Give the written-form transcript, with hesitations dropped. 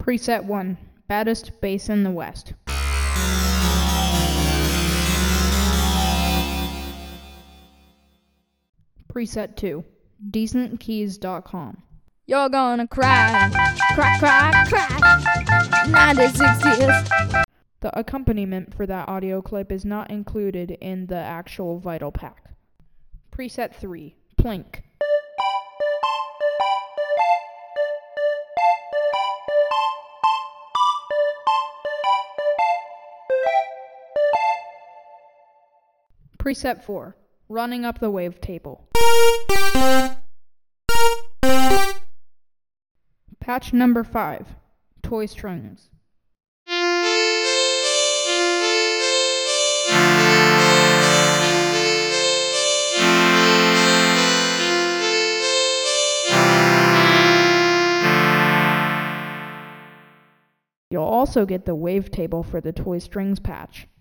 Preset 1. Baddest bass in the West. Preset 2. DecentKeys.com. You're gonna cry, cry, cry, cry. 96 years. The accompaniment for that audio clip is not included in the actual Vital Pack. Preset 3. Plink. Preset 4. Running up the wavetable. Patch number 5. Toy strings. You'll also get the wavetable for the toy strings patch.